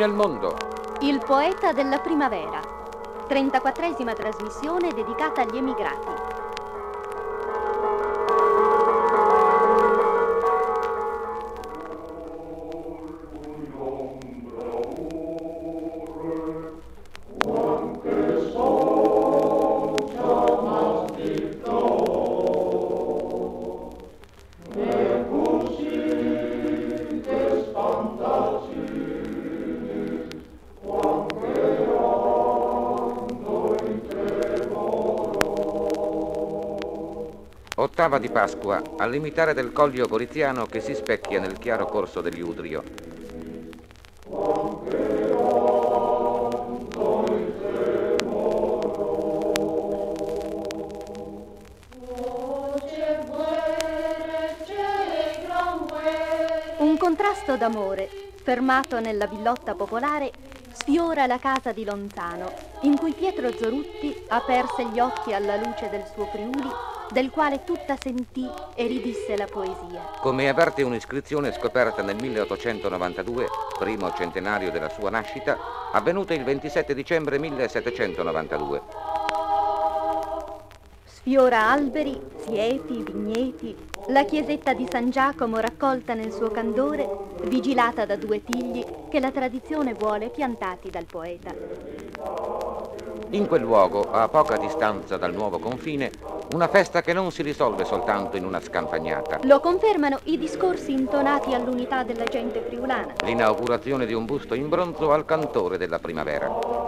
nel mondo. Il poeta della primavera. 34esima trasmissione dedicata agli emigrati. Ottava di Pasqua, al limitare del Collio Goriziano che si specchia nel chiaro corso degli Udrio. Un contrasto d'amore, fermato nella villotta popolare, sfiora la casa di Lonzano, in cui Pietro Zorutti aperse gli occhi alla luce del suo Friuli, del quale tutta sentì e ridisse la poesia. Come avverte un'iscrizione scoperta nel 1892, primo centenario della sua nascita, avvenuta il 27 dicembre 1792. Sfiora alberi, siepi, vigneti, la chiesetta di San Giacomo raccolta nel suo candore, vigilata da due tigli che la tradizione vuole piantati dal poeta. In quel luogo, a poca distanza dal nuovo confine, una festa che non si risolve soltanto in una scampagnata. Lo confermano i discorsi intonati all'unità della gente friulana. L'inaugurazione di un busto in bronzo al cantore della primavera.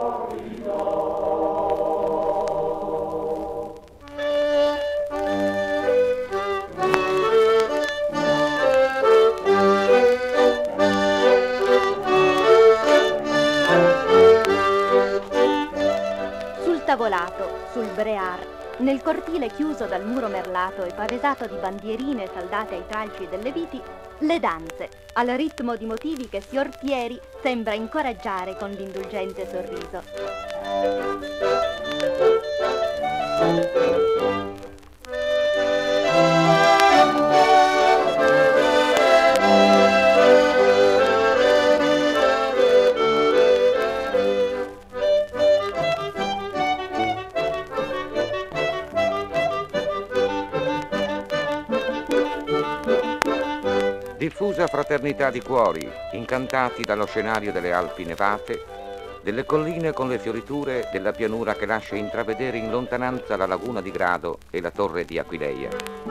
Tavolato, sul Brear, nel cortile chiuso dal muro merlato e pavesato di bandierine saldate ai tralci delle viti, le danze, al ritmo di motivi che signor Pieri sembra incoraggiare con l'indulgente sorriso. Diffusa fraternità di cuori, incantati dallo scenario delle Alpi nevate, delle colline con le fioriture, della pianura che lascia intravedere in lontananza la laguna di Grado e la torre di Aquileia.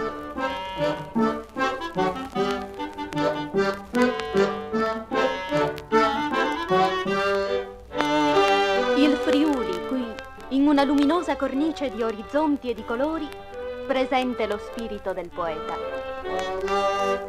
Il Friuli qui, in una luminosa cornice di orizzonti e di colori, presente lo spirito del poeta.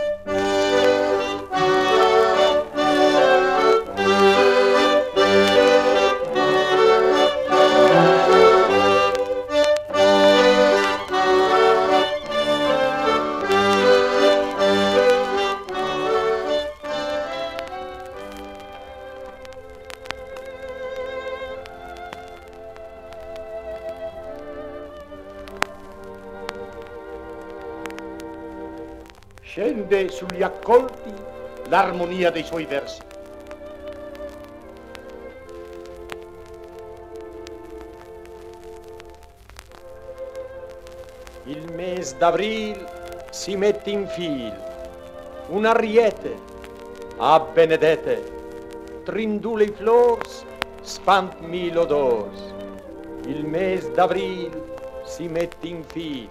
Scende sugli accolti l'armonia dei suoi versi. Il mes d'avril si mette in fil, un ariete, a benedete, trindule i flors, spant mil odors. Il mes d'avril si mette in fil.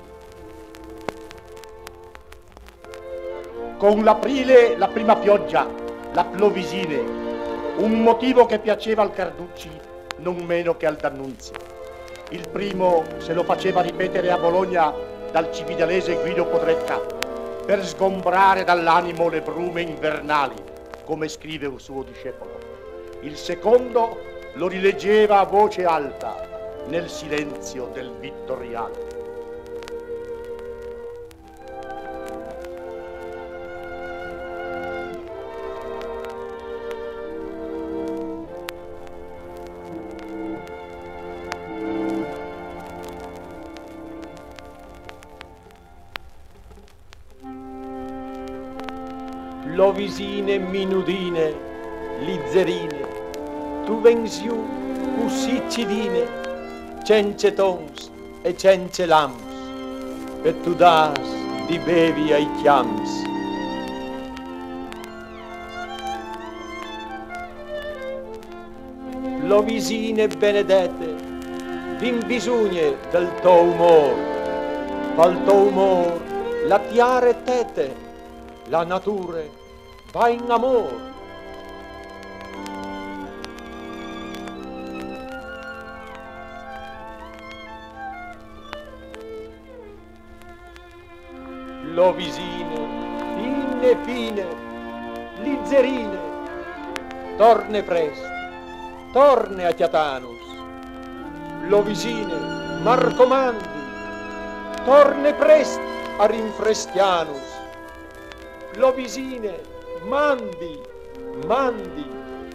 Con l'aprile la prima pioggia, la plovisine, un motivo che piaceva al Carducci non meno che al D'Annunzio. Il primo se lo faceva ripetere a Bologna dal cividalese Guido Podretta per sgombrare dall'animo le brume invernali, come scrive un suo discepolo. Il secondo lo rileggeva a voce alta nel silenzio del Vittoriano. Lovisine minudine, lizzerine, tu vensiu così cidine, cence tons e cence lams, e tu das di bevi ai chiams. Lo visine benedette, vin bisogne del tuo umor, dal tuo umor la tiare tete, la natura va in amor. Lo visine, fine fine, lizzerine, torne presto, torne a Tiatanus. Lo visine, Marcomandi, torne presto a Rinfreschianus. Lo visine, mandi, mandi.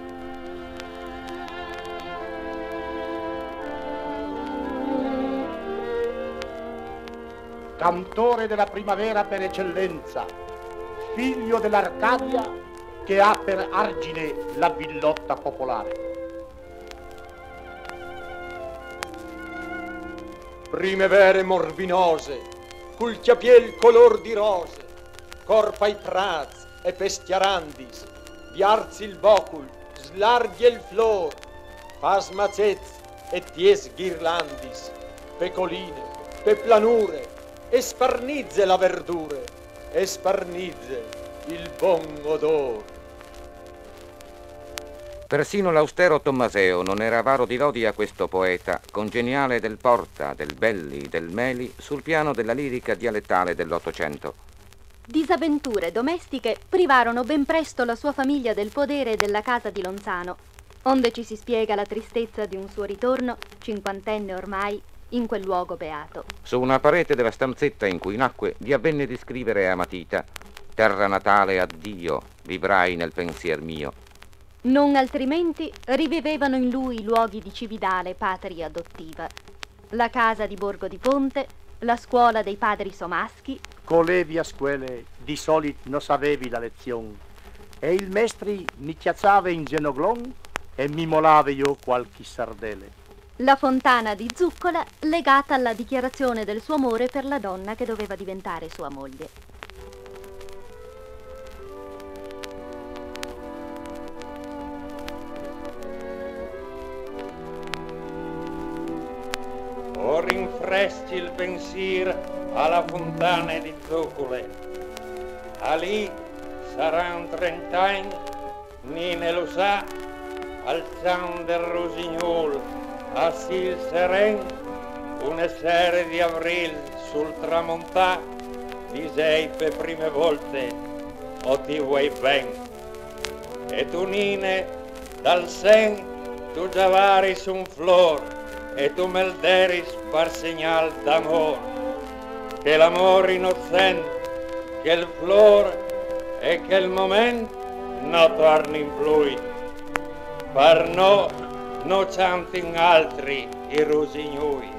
Cantore della primavera per eccellenza, figlio dell'Arcadia che ha per argine la villotta popolare. Primavere morbinose, col chiapiel color di rose, corpa i prats e pestiarandis, viarzi il bocul, slarghi il flor, fas mazez e ties ghirlandis, pe coline, pe planure, e sparnizze la verdure, e sparnizze il buon odor. Persino l'austero Tommaseo non era avaro di lodi a questo poeta, congeniale del Porta, del Belli, del Meli, sul piano della lirica dialettale dell'Ottocento. Disavventure domestiche privarono ben presto la sua famiglia del podere e della casa di Lonzano, onde ci si spiega la tristezza di un suo ritorno, cinquantenne ormai, in quel luogo beato. Su una parete della stanzetta in cui nacque gli avvenne di scrivere a matita: «Terra natale, addio, vivrai nel pensier mio». Non altrimenti rivivevano in lui i luoghi di Cividale, patria adottiva, la casa di Borgo di Ponte, la scuola dei padri Somaschi. Colevi a scuole di solit non sapevi la lezione, e il mestri mi chiazzava in genoglon e mi molava io qualche sardele. La fontana di Zuccola, legata alla dichiarazione del suo amore per la donna che doveva diventare sua moglie. O rinfreschi il pensier alla fontana di Zuccole. A lì saranno 30 anni, Nine lo sa, al San del Rosignol, a Sil Seren, una sera di avril sul tramontà, disei per prime volte, o ti vuoi ben. E tu Nine, dal sen, tu già vari su un flor, e tu me deris par segnal d'amor, che l'amor innocente, che il flor e che il moment no torni in plui, par no cantin altri i rosignui.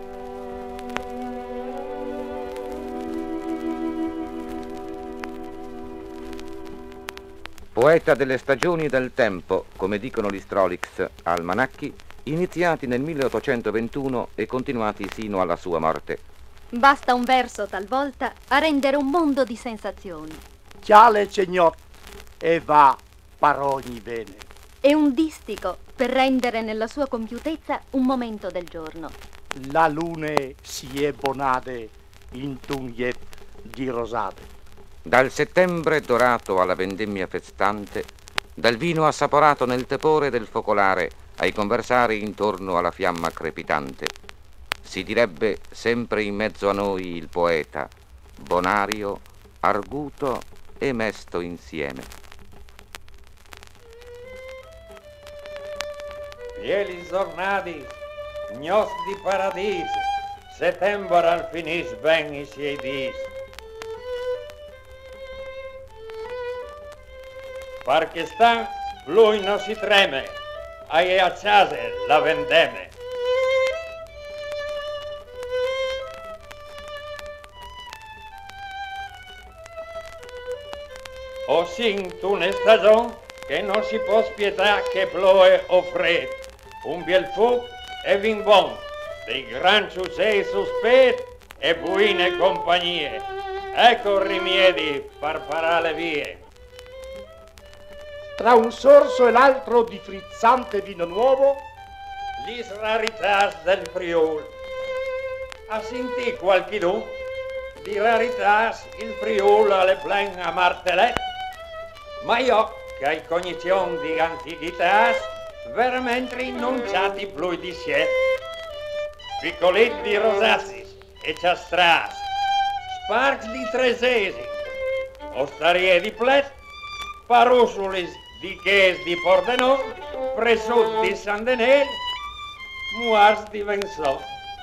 Poeta delle stagioni e del tempo, come dicono gli Strolix almanacchi, iniziati nel 1821 e continuati sino alla sua morte. Basta un verso talvolta a rendere un mondo di sensazioni. Chiale cegnot e va par ogni bene. E un distico per rendere nella sua compiutezza un momento del giorno. La lune si è bonade in tunghiet di rosate. Dal settembre dorato alla vendemmia festante, dal vino assaporato nel tepore del focolare ai conversari intorno alla fiamma crepitante, si direbbe sempre in mezzo a noi il poeta, bonario, arguto e mesto insieme. Fieli giornati, gnos di paradis, settembre al finis ben i siei dis. Perché sta, lui non si treme, ai acciase la vendeme. O sin tu ne stagione, che non si può spietare che ploe o fred, un biel fu e vin bon, dei gran ciusei sospet e buine compagnie. Ecco rimedi per parare vie. Tra un sorso e l'altro di frizzante vino nuovo, Lis raritas del Friul. A sentì qualchidun di raritas il Friul alle plen a martelet, ma io che hai cognizione di antichitas veramente non c'hati più di siete. Piccoletti di rosassis e ciastras, spargi di tresesi, ostarie di plet, parusulis di ches di Pordenone, presut di San Denel, muars di Vensò.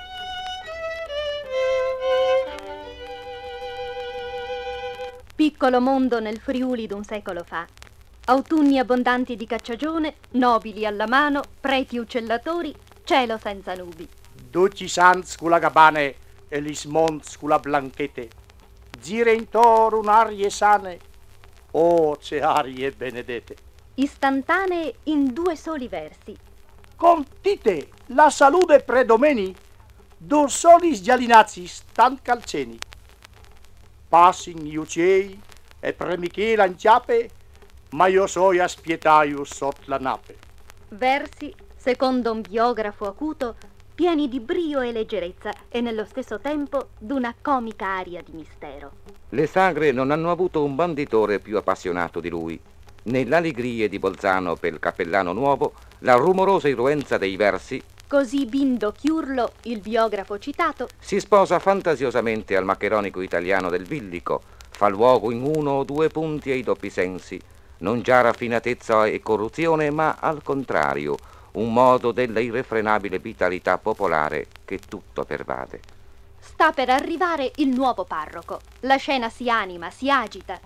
Piccolo mondo nel Friuli d'un secolo fa. Autunni abbondanti di cacciagione, nobili alla mano, preti uccellatori, cielo senza nubi. Duci sans con la gabane e lismons con la blanchete. Gira intorno un'arie sane, oh, c'è arie benedette. Istantanee in 2 soli versi. Contite, la salute predomeni, dor solis gialinazzi stan calceni. Passin gli ucei e premiché lanciape, ma io soi aspietaius sot la nape. Versi, secondo un biografo acuto, pieni di brio e leggerezza e nello stesso tempo d'una comica aria di mistero. Le sagre non hanno avuto un banditore più appassionato di lui. Nell'Allegrie di Bolzano per il Cappellano Nuovo, la rumorosa irruenza dei versi, Così Bindo Chiurlo, il biografo citato, si sposa fantasiosamente al maccheronico italiano del Villico, fa luogo in 1 o 2 punti ai doppi sensi, non già raffinatezza e corruzione, ma al contrario, un modo della irrefrenabile vitalità popolare che tutto pervade. sta per arrivare il nuovo parroco. La scena si anima, si agita.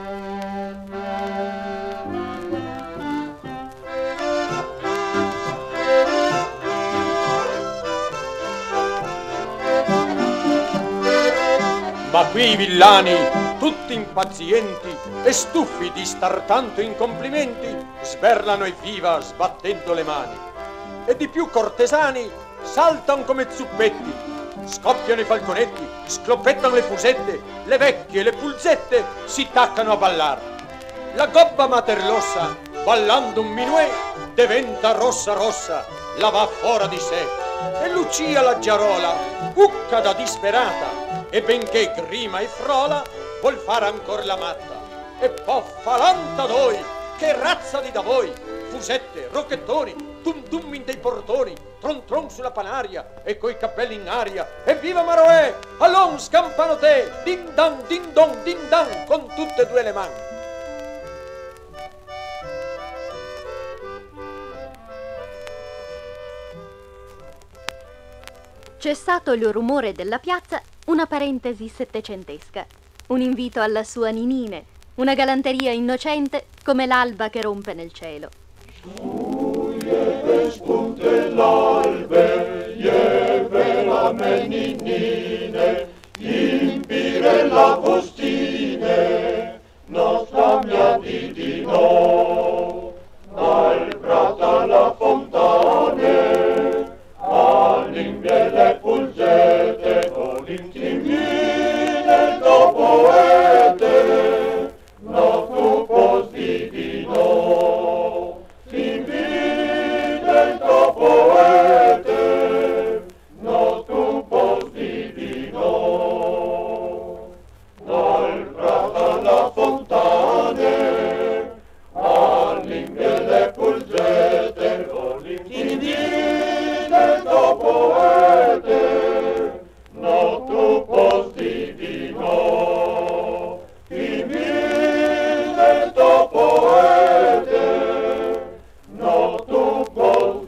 Ma qui i villani, tutti impazienti e stufi di star tanto in complimenti, sberlano evviva sbattendo le mani. E di più cortesani saltan come zuppetti, scoppiano i falconetti, scloppettano le fusette, le vecchie, le pulzette si taccano a ballar. La gobba materlossa, ballando un minuet, diventa rossa rossa, la va fora di sé. E Lucia la giarola, bucca da disperata, e benché grima e frola, vuol fare ancor la matta. E poffa l'anta noi, che razza di da voi, fusette, rocchettoni, tum tum in dei portoni, tron tron sulla panaria, e coi cappelli in aria, e viva Maroè, allon scampano te, din dan, con tutte e 2 le mani. Cessato il rumore della piazza, una parentesi settecentesca, un invito alla sua ninine, una galanteria innocente come l'alba che rompe nel cielo. Suje spunte l'albe, jeve la meninine, impire la postine, nostra mia didino, dal prato alla fontane, all'invie le pulsette, con l'intimine dopo ete, nostro post divino, l'invie dopo ete, nostro post divino, dal prato alla fontane, all'invie le pulsette, con l'intimine dopo ete, nostro post divino, l'invie dopo ete, nostro post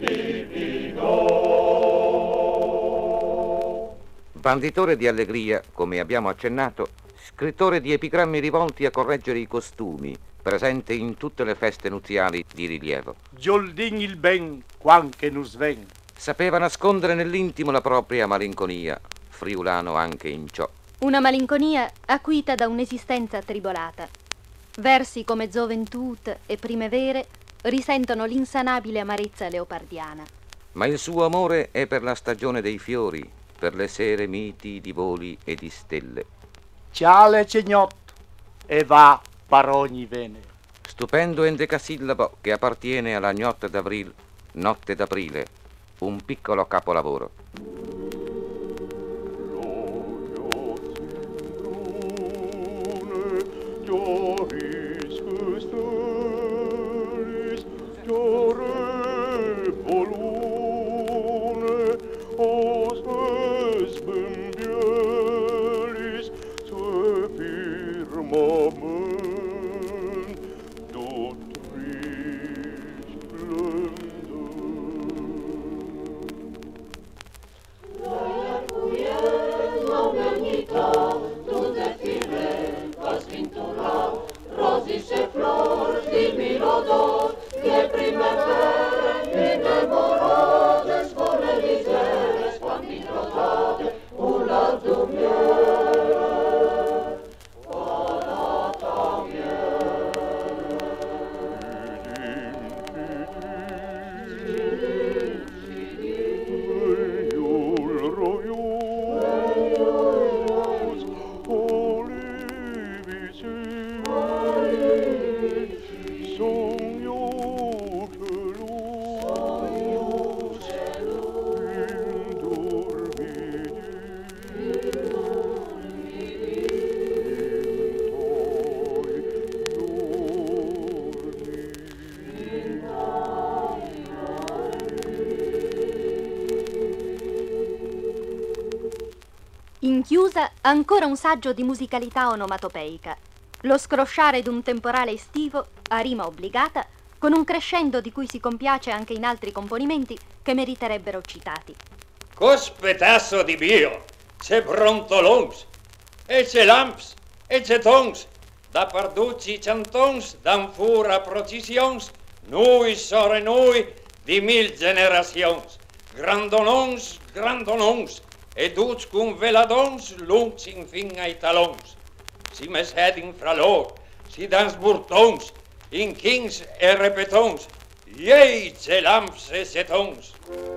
divino. Banditore di allegria, come abbiamo accennato, scrittore di epigrammi rivolti a correggere i costumi, presente in tutte le feste nuziali di rilievo. Gioldin il ben, quanche nus ven. Sapeva nascondere nell'intimo la propria malinconia, friulano anche in ciò. Una malinconia acuita da un'esistenza tribolata. Versi come Gioventut e Primevere risentono l'insanabile amarezza leopardiana. Ma il suo amore è per la stagione dei fiori, per le sere miti di voli e di stelle. Ciale cegnotto e va per ogni vene. Stupendo endecasillabo che appartiene alla Notte d'Avril, notte d'aprile, un piccolo capolavoro. In chiusa ancora un saggio di musicalità onomatopeica, lo scrosciare d'un temporale estivo a rima obbligata, con un crescendo di cui si compiace anche in altri componimenti che meriterebbero citati. Cospetasso di Dio, c'è brontolons, e c'è lamps, e c'è tons, da parducci cantons, d'anfura procisions, noi sore noi di 1000 generacions, grandonons, grandonons, e duc cum veladons lungs infin ai talons. Si mesedin fra lor, si dans burtons, in kings e repetons, iei c'è lamps e setons.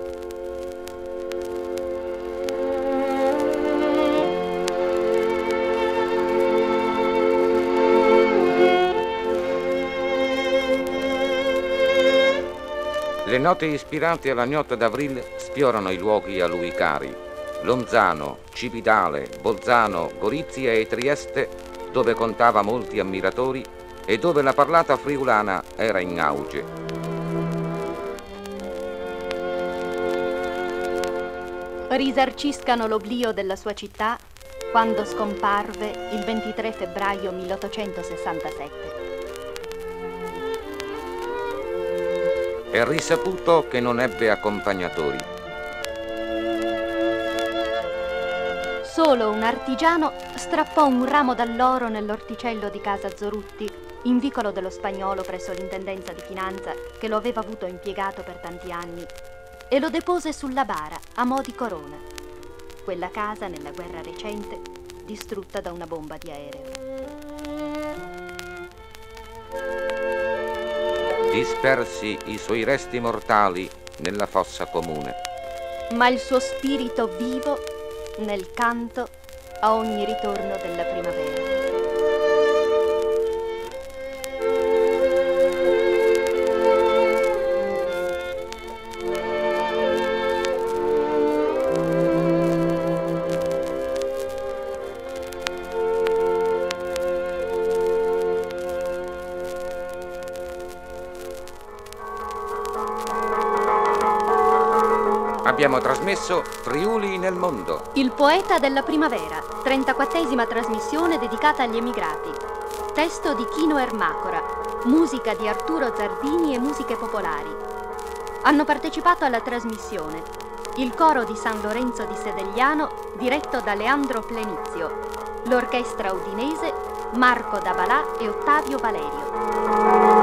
Le note ispirate alla Notte d'Avril sfiorano i luoghi a lui cari. Lonzano, Cividale, Bolzano, Gorizia e Trieste, dove contava molti ammiratori e dove la parlata friulana era in auge. Risarciscano l'oblio della sua città quando scomparve il 23 febbraio 1867. È risaputo che non ebbe accompagnatori. Solo un artigiano strappò un ramo d'alloro nell'orticello di casa Zorutti, in vicolo dello Spagnolo presso l'intendenza di finanza che lo aveva avuto impiegato per tanti anni, e lo depose sulla bara a mo' di corona. Quella casa, nella guerra recente, distrutta da una bomba di aereo. Dispersi i suoi resti mortali nella fossa comune. Ma il suo spirito vivo nel canto a ogni ritorno della primavera. Abbiamo trasmesso Friuli nel mondo. Il poeta della primavera, 34esima trasmissione dedicata agli emigrati. Testo di Chino Ermacora, musica di Arturo Zardini e musiche popolari. Hanno partecipato alla trasmissione il coro di San Lorenzo di Sedegliano, diretto da Leandro Plenizio, l'orchestra udinese, Marco Dabalà e Ottavio Valerio.